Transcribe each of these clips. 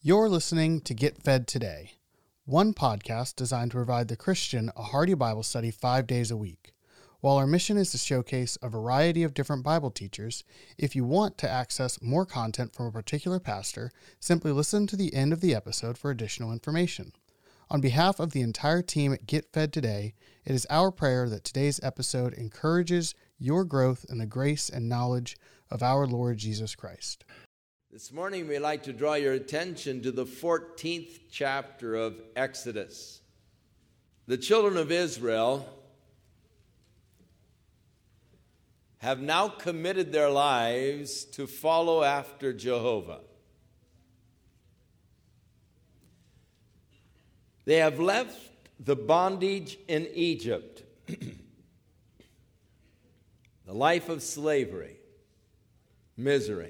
You're listening to Get Fed Today, one podcast designed to provide the Christian a hearty Bible study 5 days a week. While our mission is to showcase a variety of different Bible teachers, if you want to access more content from a particular pastor, simply listen to the end of the episode for additional information. On behalf of the entire team at Get Fed Today, it is our prayer that today's episode encourages your growth in the grace and knowledge of our Lord Jesus Christ. This morning, we'd like to draw your attention to the 14th chapter of Exodus. The children of Israel have now committed their lives to follow after Jehovah. They have left the bondage in Egypt, the life of slavery, misery.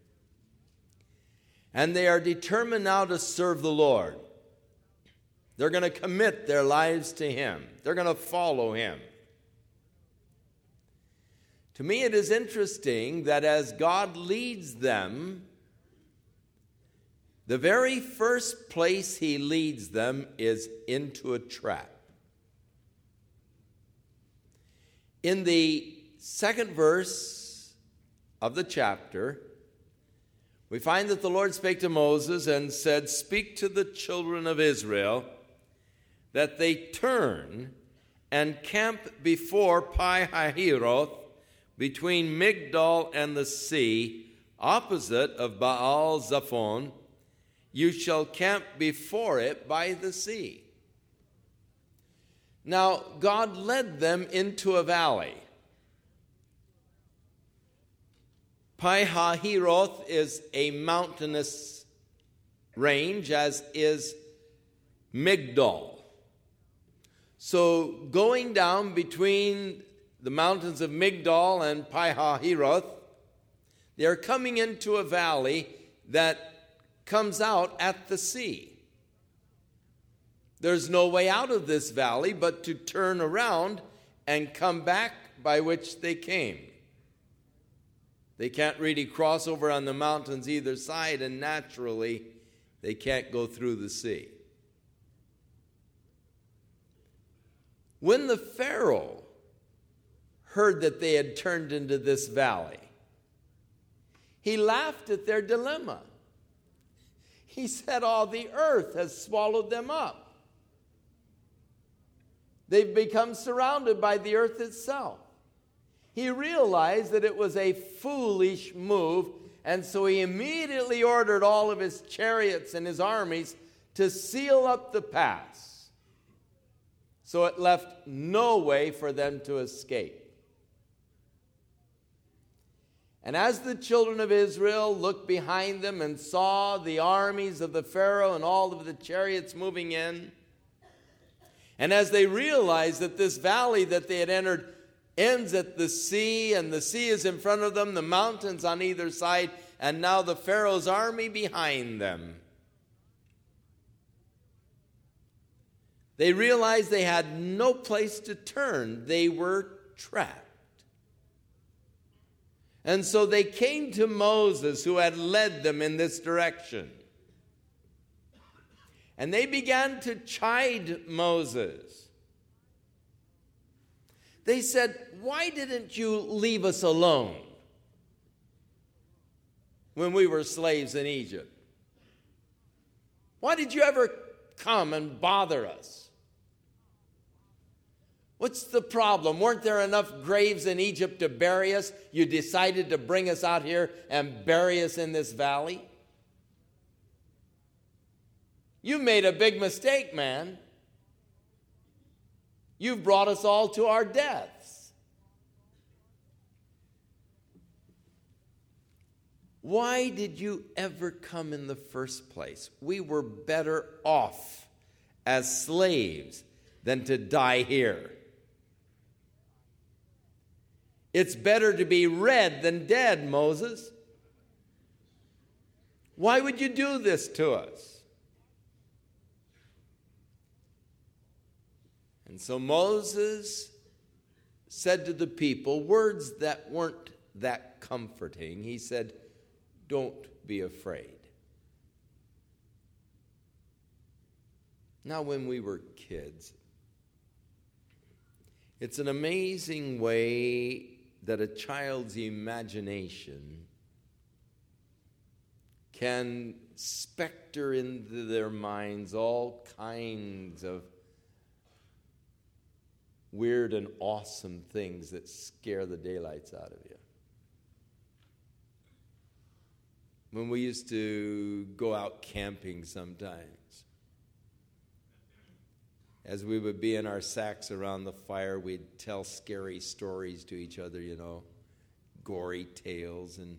And they are determined now to serve the Lord. They're going to commit their lives to Him. They're going to follow Him. To me, it is interesting that as God leads them, the very first place He leads them is into a trap. In the second verse of the chapter, we find that the Lord spake to Moses and said, "Speak to the children of Israel that they turn and camp before Pi-hahiroth between Migdol and the sea, opposite of Baal-Zephon. You shall camp before it by the sea." Now, God led them into a valley. Pi-hahiroth is a mountainous range, as is Migdol. So going down between the mountains of Migdol and Pi-hahiroth, they are coming into a valley that comes out at the sea. There's no way out of this valley but to turn around and come back by which they came. They can't really cross over on the mountains either side, and naturally, they can't go through the sea. When the Pharaoh heard that they had turned into this valley, he laughed at their dilemma. He said, "Oh, the earth has swallowed them up. They've become surrounded by the earth itself." He realized that it was a foolish move, and so he immediately ordered all of his chariots and his armies to seal up the pass. So it left no way for them to escape. And as the children of Israel looked behind them and saw the armies of the Pharaoh and all of the chariots moving in, and as they realized that this valley that they had entered ends at the sea, and the sea is in front of them, the mountains on either side, and now the Pharaoh's army behind them, they realized they had no place to turn. They were trapped. And so they came to Moses, who had led them in this direction. And they began to chide Moses. They said, "Why didn't you leave us alone when we were slaves in Egypt? Why did you ever come and bother us? What's the problem? Weren't there enough graves in Egypt to bury us? You decided to bring us out here and bury us in this valley? You made a big mistake, man. You've brought us all to our deaths." Why did you ever come in the first place? We were better off as slaves than to die here. It's better to be red than dead, Moses. Why would you do this to us? And so Moses said to the people words that weren't that comforting. He said, "Don't be afraid. Now, when we were kids, it's an amazing way that a child's imagination can specter into their minds all kinds of weird and awesome things that scare the daylights out of you. When we used to go out camping sometimes, as we would be in our sacks around the fire, we'd tell scary stories to each other, gory tales, and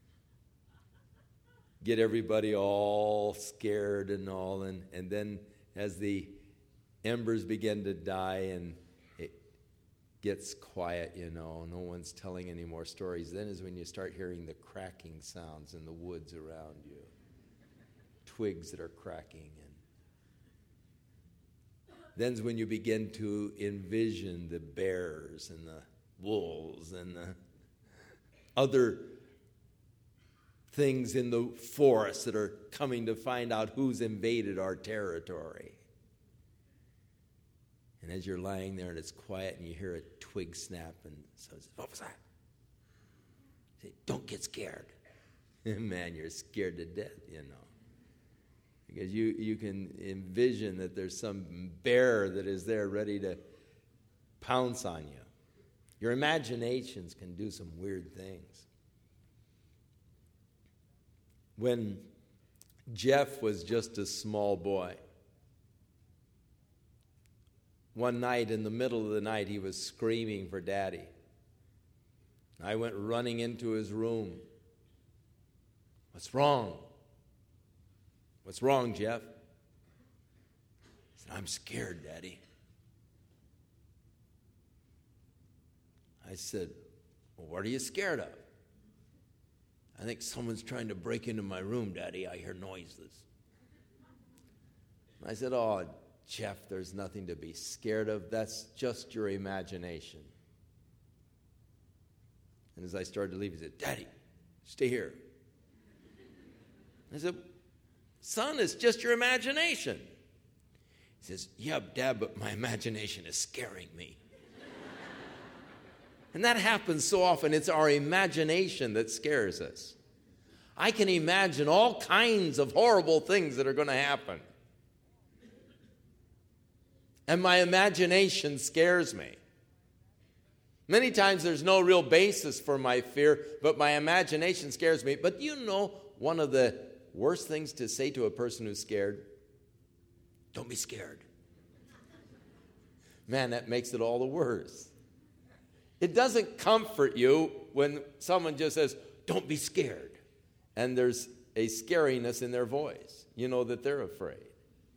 get everybody all scared and all. And then as the embers begin to die and it gets quiet, no one's telling any more stories, then is when you start hearing the cracking sounds in the woods around you. Twigs that are cracking. And then's when you begin to envision the bears and the wolves and the other things in the forest that are coming to find out who's invaded our territory. And as you're lying there and it's quiet and you hear a twig snap, and so says, "What was that?" You say, "Don't get scared." Man, you're scared to death, because you can envision that there's some bear that is there ready to pounce on you. Your imaginations can do some weird things. When Jeff was just a small boy, one night in the middle of the night he was screaming for Daddy. I went running into his room. "What's wrong?" "What's wrong, Jeff?" He said, "I'm scared, Daddy." I said, "Well, what are you scared of?" "I think someone's trying to break into my room, Daddy. I hear noises." I said, "Oh, Jeff, there's nothing to be scared of. That's just your imagination." And as I started to leave, he said, "Daddy, stay here." I said, "Son, it's just your imagination." He says, "Yeah, Dad, but my imagination is scaring me." And that happens so often. It's our imagination that scares us. I can imagine all kinds of horrible things that are going to happen. And my imagination scares me. Many times there's no real basis for my fear, but my imagination scares me. But you know one of the worst things to say to a person who's scared? Don't be scared. Man, that makes it all the worse. It doesn't comfort you when someone just says, "Don't be scared," and there's a scariness in their voice. You know that they're afraid.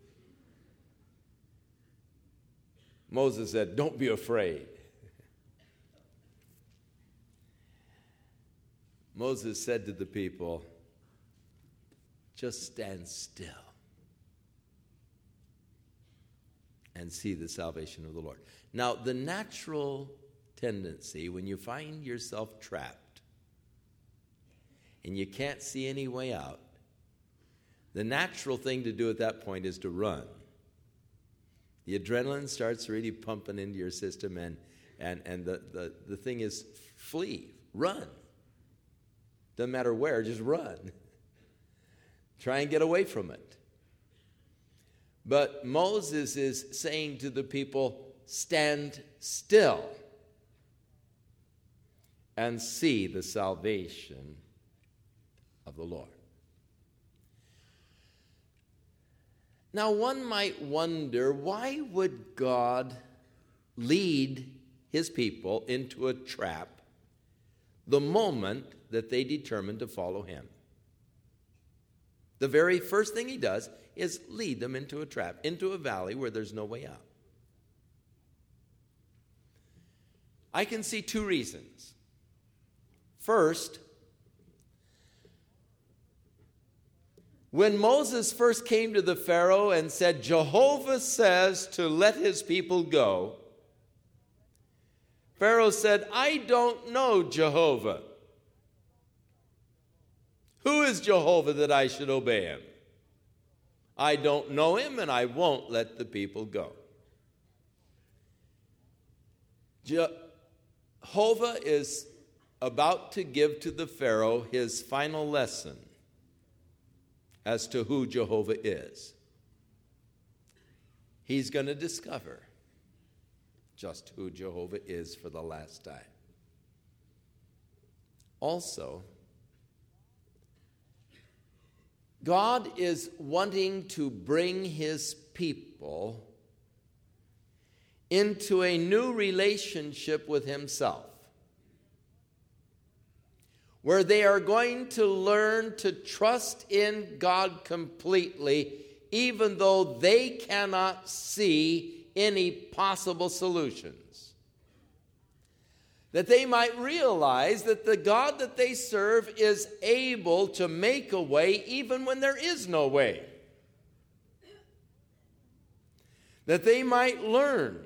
Moses said, "Don't be afraid." Moses said to the people, "Just stand still and see the salvation of the Lord." Now, the natural tendency when you find yourself trapped and you can't see any way out, the natural thing to do at that point is to run. The adrenaline starts really pumping into your system, and the thing is flee, run. Doesn't matter where, just run. Try and get away from it. But Moses is saying to the people, stand still and see the salvation of the Lord. Now, one might wonder, why would God lead his people into a trap the moment that they determine to follow him? The very first thing he does is lead them into a trap, into a valley where there's no way out. I can see two reasons. First, when Moses first came to the Pharaoh and said, Jehovah says to let his people go, Pharaoh said, I don't know Jehovah. Who is Jehovah that I should obey him? I don't know him, and I won't let the people go. Jehovah is about to give to the Pharaoh his final lesson as to who Jehovah is. He's going to discover just who Jehovah is for the last time. Also, God is wanting to bring his people into a new relationship with himself, where they are going to learn to trust in God completely, even though they cannot see any possible solutions. That they might realize that the God that they serve is able to make a way even when there is no way. That they might learn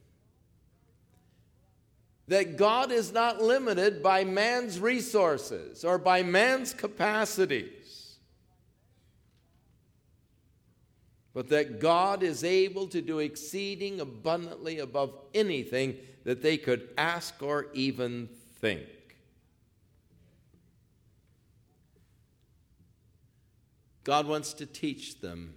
that God is not limited by man's resources or by man's capacities, but that God is able to do exceeding abundantly above anything that they could ask or even think. God wants to teach them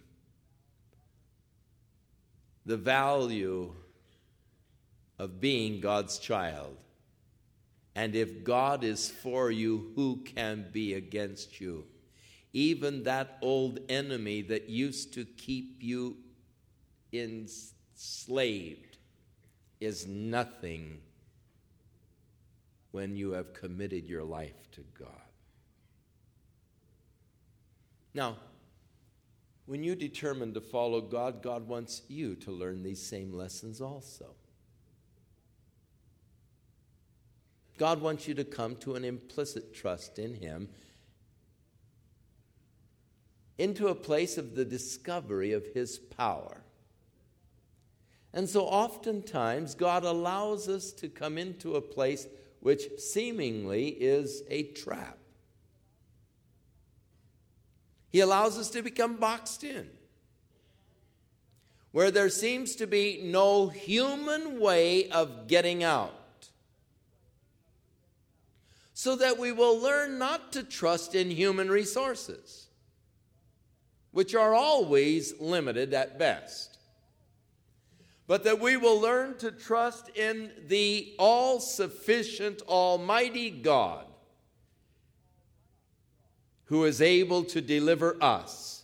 the value of being God's child. And if God is for you, who can be against you? Even that old enemy that used to keep you enslaved is nothing when you have committed your life to God. Now, when you determine to follow God, God wants you to learn these same lessons also. God wants you to come to an implicit trust in him, into a place of the discovery of his power. And so oftentimes God allows us to come into a place which seemingly is a trap. He allows us to become boxed in, where there seems to be no human way of getting out, so that we will learn not to trust in human resources, which are always limited at best, but that we will learn to trust in the all-sufficient, almighty God, who is able to deliver us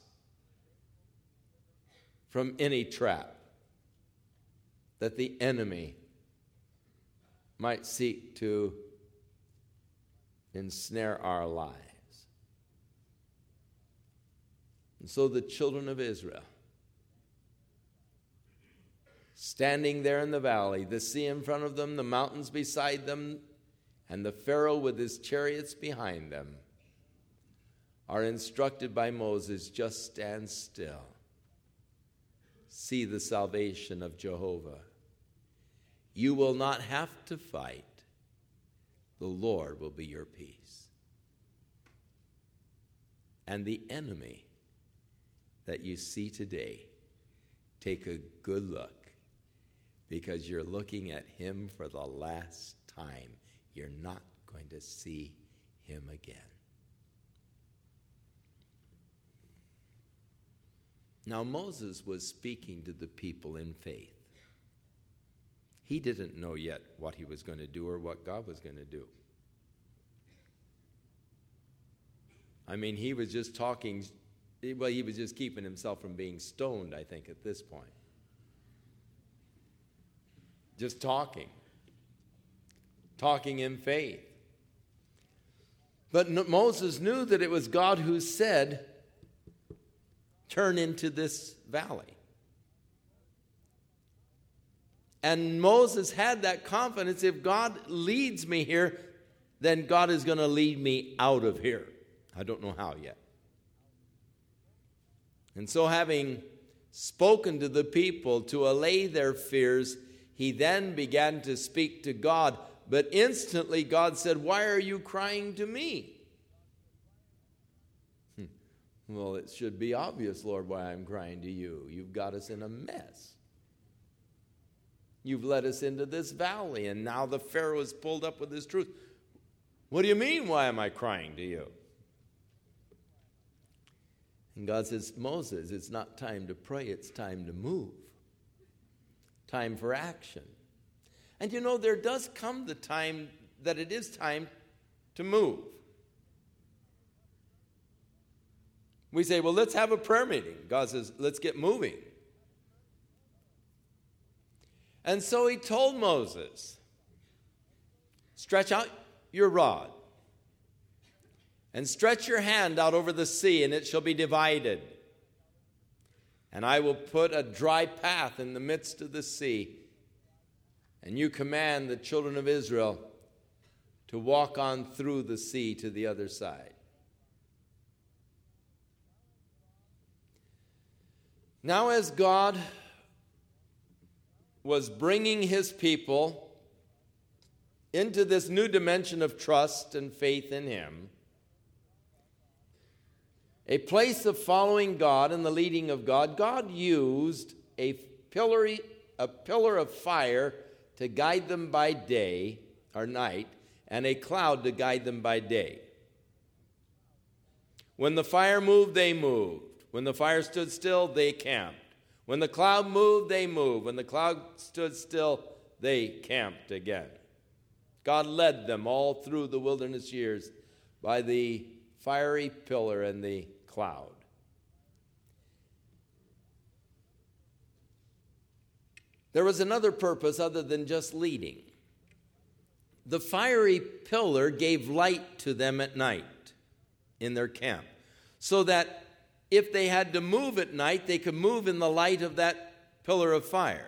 from any trap that the enemy might seek to ensnare our lives. And so the children of Israel, standing there in the valley, the sea in front of them, the mountains beside them, and the Pharaoh with his chariots behind them, are instructed by Moses, just stand still. See the salvation of Jehovah. You will not have to fight. The Lord will be your peace. And the enemy that you see today, take a good look, because you're looking at him for the last time. You're not going to see him again. Now, Moses was speaking to the people in faith. He didn't know yet what he was going to do or what God was going to do. I mean, he was just talking, well, he was just keeping himself from being stoned, I think, at this point. Just talking in faith. But Moses knew that it was God who said, turn into this valley. And Moses had that confidence, if God leads me here, then God is going to lead me out of here. I don't know how yet. And so, having spoken to the people to allay their fears, he then began to speak to God. But instantly God said, why are you crying to me? Well, it should be obvious, Lord, why I'm crying to you. You've got us in a mess. You've led us into this valley, and now the Pharaoh is pulled up with his truth. What do you mean, why am I crying to you? And God says, Moses, it's not time to pray, it's time to move. Time for action. And you know, there does come the time that it is time to move. We say, well, let's have a prayer meeting. God says, let's get moving. And so he told Moses, stretch out your rod and stretch your hand out over the sea, and it shall be divided. And I will put a dry path in the midst of the sea, and you command the children of Israel to walk on through the sea to the other side. Now, as God was bringing his people into this new dimension of trust and faith in him, a place of following God and the leading of God, God used a pillar of fire to guide them by day or night, and a cloud to guide them by day. When the fire moved, they moved. When the fire stood still, they camped. When the cloud moved, they moved. When the cloud stood still, they camped again. God led them all through the wilderness years by the fiery pillar and the cloud. There was another purpose other than just leading. The fiery pillar gave light to them at night in their camp, so that if they had to move at night, they could move in the light of that pillar of fire.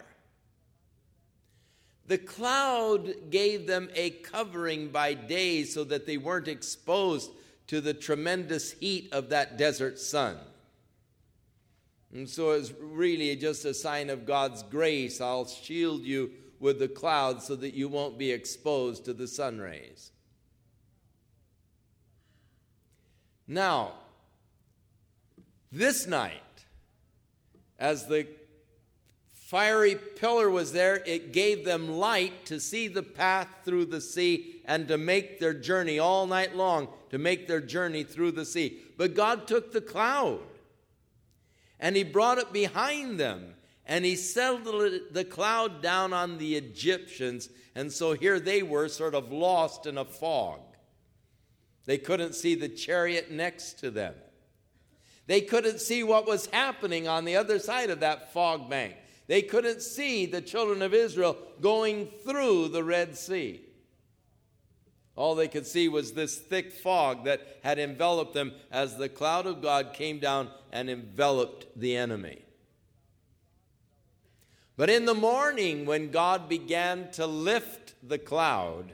The cloud gave them a covering by day so that they weren't exposed to the tremendous heat of that desert sun. And so it's really just a sign of God's grace. I'll shield you with the cloud so that you won't be exposed to the sun rays. Now, this night, as the fiery pillar was there, it gave them light to see the path through the sea and to make their journey all night long, to make their journey through the sea. But God took the cloud and he brought it behind them, and he settled the cloud down on the Egyptians, and so here they were sort of lost in a fog. They couldn't see the chariot next to them. They couldn't see what was happening on the other side of that fog bank. They couldn't see the children of Israel going through the Red Sea. All they could see was this thick fog that had enveloped them as the cloud of God came down and enveloped the enemy. But in the morning, when God began to lift the cloud,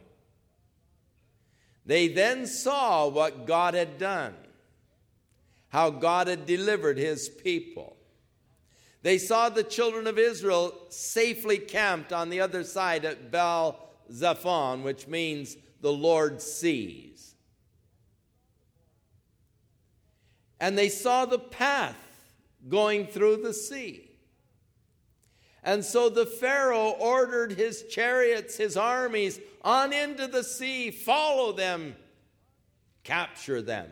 they then saw what God had done, how God had delivered his people. They saw the children of Israel safely camped on the other side at Baal-Zephon, which means the Lord sees. And they saw the path going through the sea. And so the Pharaoh ordered his chariots, his armies, on into the sea, follow them, capture them.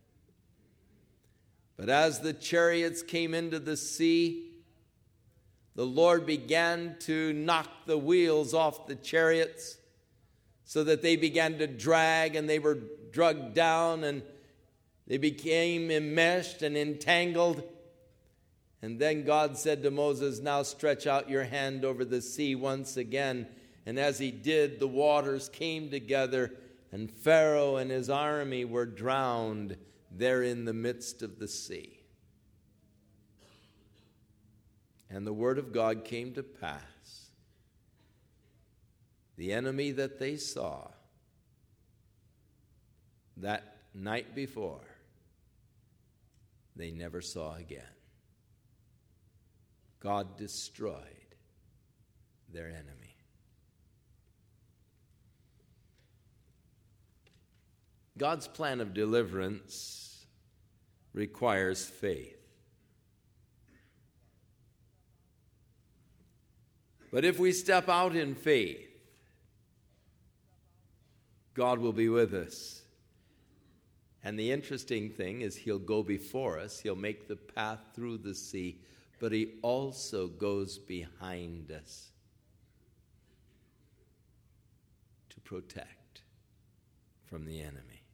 But as the chariots came into the sea, the Lord began to knock the wheels off the chariots so that they began to drag, and they were dragged down, and they became enmeshed and entangled. And then God said to Moses, now stretch out your hand over the sea once again. And as he did, the waters came together, and Pharaoh and his army were drowned there in the midst of the sea. And the word of God came to pass. The enemy that they saw that night before, they never saw again. God destroyed their enemy. God's plan of deliverance requires faith. But if we step out in faith, God will be with us. And the interesting thing is He'll go before us. He'll make the path through the sea, but He also goes behind us to protect from the enemy.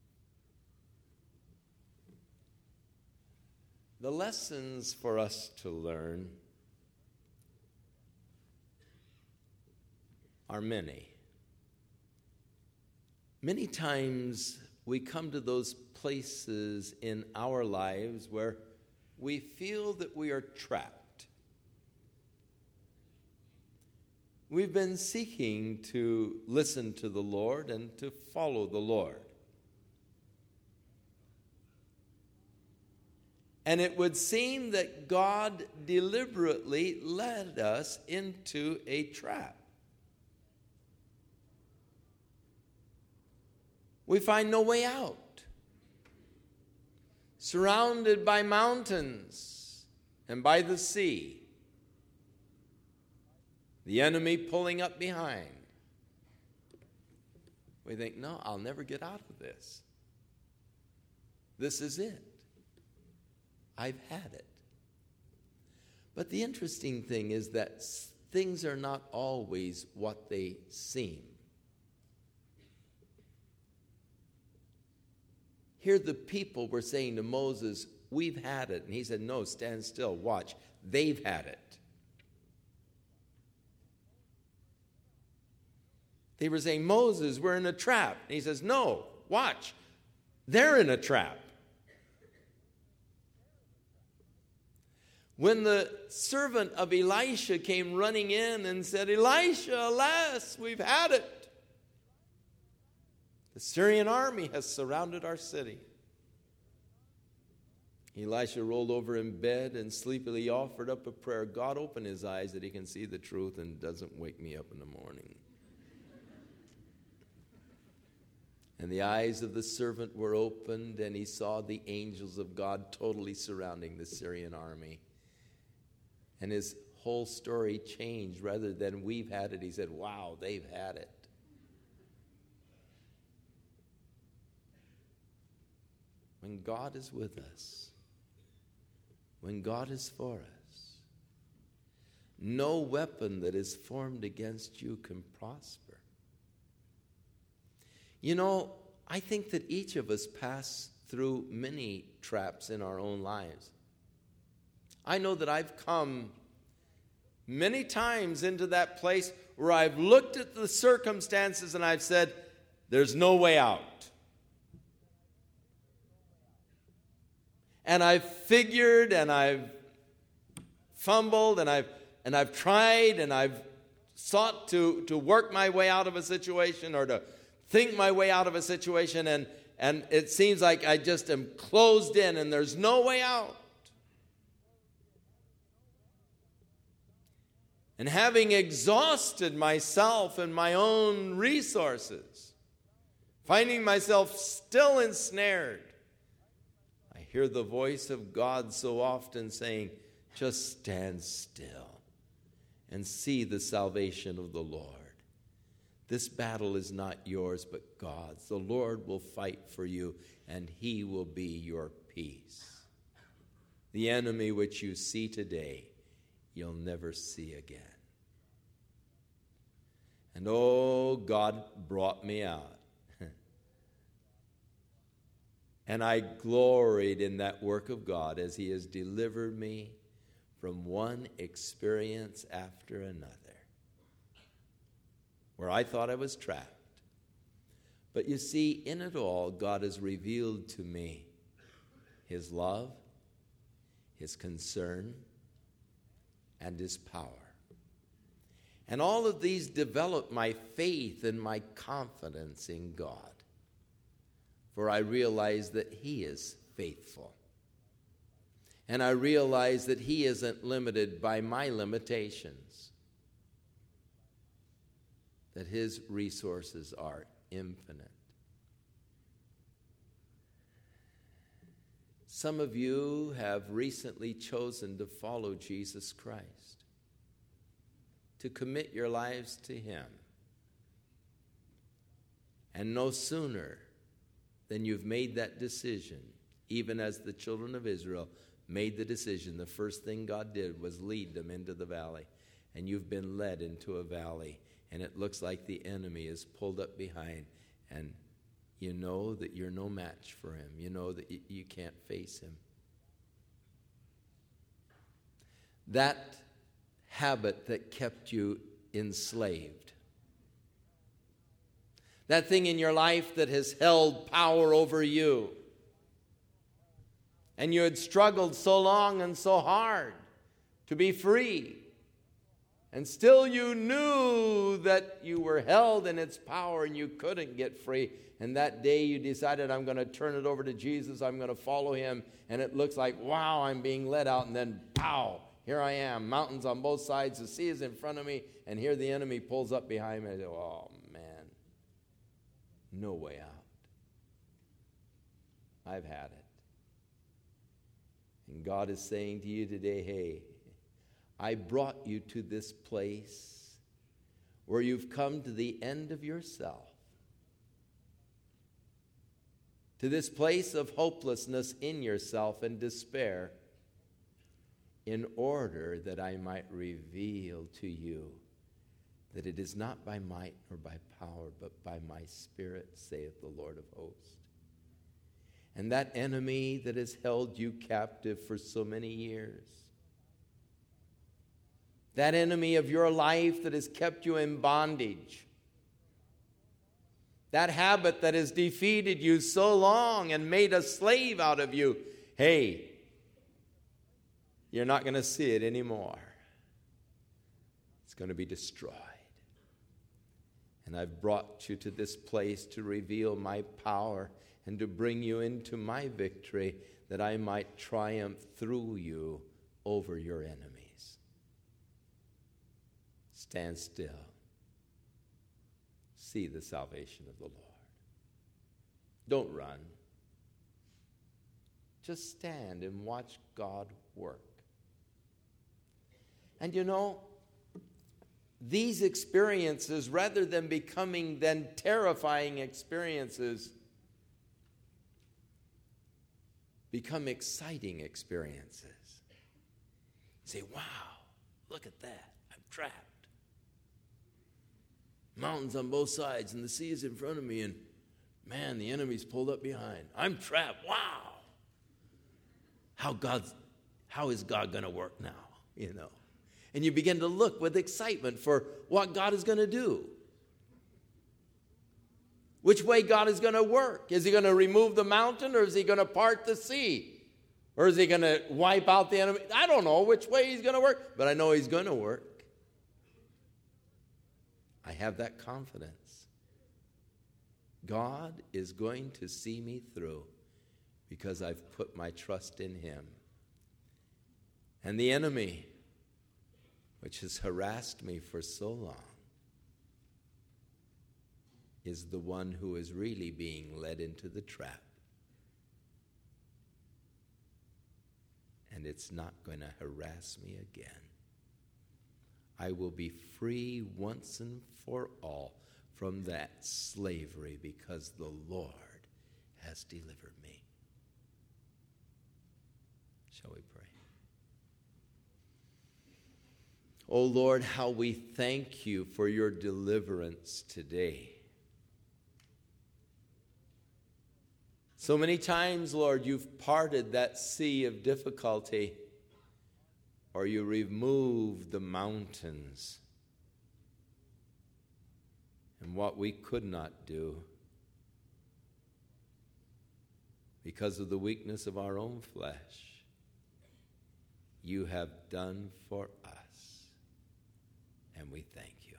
The lessons for us to learn are many. Many times we come to those places in our lives where we feel that we are trapped. We've been seeking to listen to the Lord and to follow the Lord. And it would seem that God deliberately led us into a trap. We find no way out. Surrounded by mountains and by the sea. The enemy pulling up behind. We think, no, I'll never get out of this. This is it. I've had it. But the interesting thing is that things are not always what they seem. Here the people were saying to Moses, we've had it. And he said, no, stand still, watch. They've had it. They were saying, Moses, we're in a trap. And he says, no, watch. They're in a trap. When the servant of Elisha came running in and said, Elisha, alas, we've had it. The Syrian army has surrounded our city. Elisha rolled over in bed and sleepily offered up a prayer. God, open his eyes that he can see the truth and doesn't wake me up in the morning. And the eyes of the servant were opened, and he saw the angels of God totally surrounding the Syrian army. And his whole story changed. Rather than we've had it, he said, wow, they've had it. When God is with us, when God is for us, no weapon that is formed against you can prosper. You know, I think that each of us pass through many traps in our own lives. I know that I've come many times into that place where I've looked at the circumstances and I've said, there's no way out. And I've figured and I've fumbled and I've tried and I've sought to work my way out of a situation or to think my way out of a situation, and it seems like I just am closed in and there's no way out. And having exhausted myself and my own resources, finding myself still ensnared, I hear the voice of God so often saying, just stand still and see the salvation of the Lord. This battle is not yours but God's. The Lord will fight for you, and he will be your peace. The enemy which you see today, you'll never see again. And oh, God brought me out. And I gloried in that work of God as he has delivered me from one experience after another, where I thought I was trapped. But you see, in it all, God has revealed to me his love, his concern, and his power. And all of these develop my faith and my confidence in God. For I realize that he is faithful. And I realize that he isn't limited by my limitations. That his resources are infinite. Some of you have recently chosen to follow Jesus Christ, to commit your lives to him. And no sooner than you've made that decision, even as the children of Israel made the decision, the first thing God did was lead them into the valley. And you've been led into a valley, and it looks like the enemy is pulled up behind, and you know that you're no match for him. You know that you can't face him. That habit that kept you enslaved, that thing in your life that has held power over you, and you had struggled so long and so hard to be free, and still you knew that you were held in its power and you couldn't get free. And that day you decided, I'm going to turn it over to Jesus. I'm going to follow him. And it looks like, wow, I'm being led out. And then, pow, here I am. Mountains on both sides. The sea is in front of me. And here the enemy pulls up behind me. I go, oh, man, no way out. I've had it. And God is saying to you today, hey, I brought you to this place where you've come to the end of yourself, to this place of hopelessness in yourself and despair, in order that I might reveal to you that it is not by might nor by power, but by my Spirit, saith the Lord of hosts. And that enemy that has held you captive for so many years, that enemy of your life that has kept you in bondage, that habit that has defeated you so long and made a slave out of you, hey, you're not going to see it anymore. It's going to be destroyed. And I've brought you to this place to reveal my power and to bring you into my victory, that I might triumph through you over your enemies. Stand still. See the salvation of the Lord. Don't run. Just stand and watch God work. And you know, these experiences, rather than becoming then terrifying experiences, become exciting experiences. You say, wow, look at that. I'm trapped. Mountains on both sides, and the sea is in front of me, and man, the enemy's pulled up behind. I'm trapped. Wow. How is God going to work now? You know. And you begin to look with excitement for what God is going to do. Which way God is going to work. Is he going to remove the mountain, or is he going to part the sea? Or is he going to wipe out the enemy? I don't know which way he's going to work, but I know he's going to work. I have that confidence. God is going to see me through because I've put my trust in him. And the enemy, which has harassed me for so long, is the one who is really being led into the trap. And it's not going to harass me again. I will be free once and for all from that slavery because the Lord has delivered me. Shall we pray? Oh Lord, how we thank you for your deliverance today. So many times, Lord, you've parted that sea of difficulty, or you removed the mountains. And what we could not do because of the weakness of our own flesh, you have done for us. And we thank you.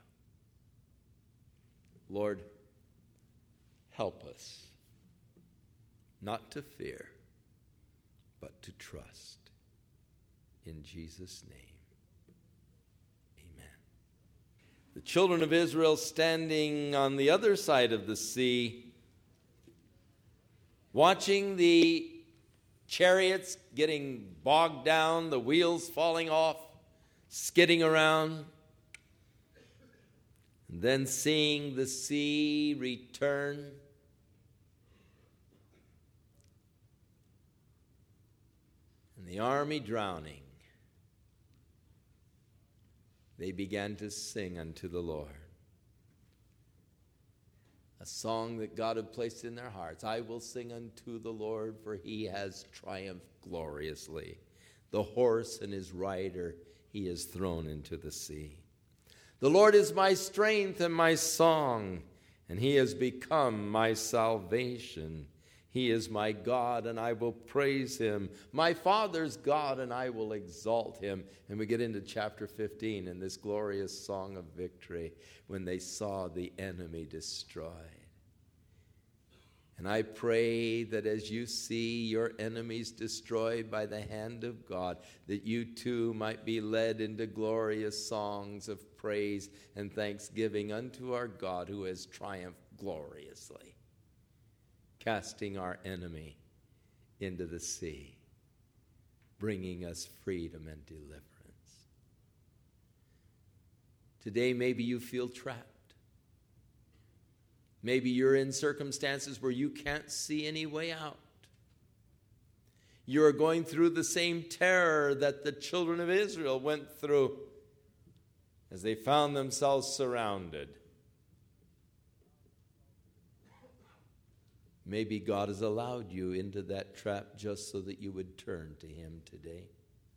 Lord, help us not to fear, but to trust. In Jesus' name, amen. The children of Israel standing on the other side of the sea, watching the chariots getting bogged down, the wheels falling off, skidding around. And then seeing the sea return. And the army drowning. They began to sing unto the Lord a song that God had placed in their hearts. I will sing unto the Lord, for he has triumphed gloriously. The horse and his rider he has thrown into the sea. The Lord is my strength and my song, and he has become my salvation. He is my God, and I will praise him. My Father's God, and I will exalt him. And we get into chapter 15 in this glorious song of victory when they saw the enemy destroyed. And I pray that as you see your enemies destroyed by the hand of God, that you too might be led into glorious songs of praise and thanksgiving unto our God who has triumphed gloriously, casting our enemy into the sea, bringing us freedom and deliverance. Today, maybe you feel trapped. Maybe you're in circumstances where you can't see any way out. You're going through the same terror that the children of Israel went through as they found themselves surrounded. Maybe God has allowed you into that trap just so that you would turn to him today.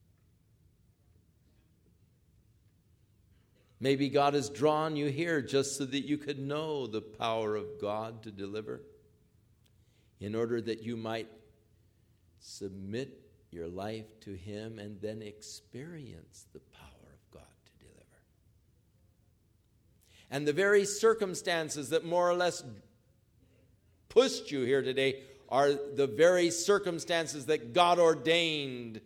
Maybe God has drawn you here just so that you could know the power of God to deliver, in order that you might submit your life to him and then experience the power of God to deliver. And the very circumstances that more or less pushed you here today are the very circumstances that God ordained,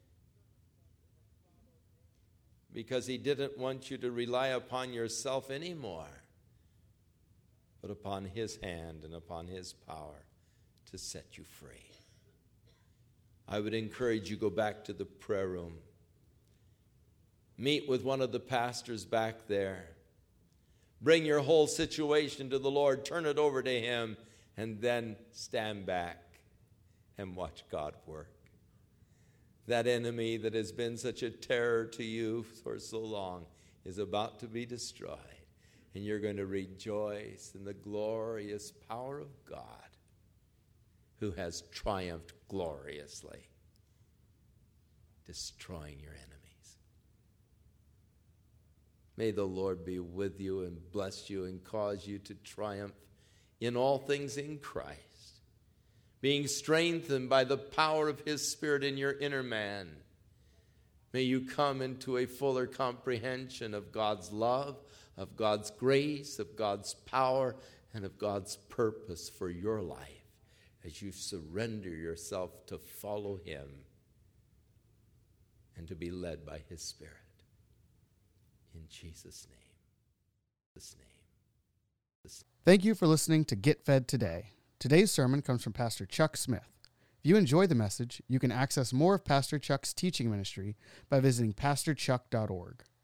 because he didn't want you to rely upon yourself anymore, but upon his hand and upon his power to set you free. I would encourage you, go back to the prayer room. Meet with one of the pastors back there. Bring your whole situation to the Lord. Turn it over to him. And then stand back and watch God work. That enemy that has been such a terror to you for so long is about to be destroyed. And you're going to rejoice in the glorious power of God, who has triumphed gloriously, destroying your enemies. May the Lord be with you and bless you and cause you to triumph in all things in Christ, being strengthened by the power of his Spirit in your inner man. May you come into a fuller comprehension of God's love, of God's grace, of God's power, and of God's purpose for your life as you surrender yourself to follow him and to be led by his Spirit. In Jesus' name. Thank you for listening to Get Fed Today. Today's sermon comes from Pastor Chuck Smith. If you enjoyed the message, you can access more of Pastor Chuck's teaching ministry by visiting pastorchuck.org.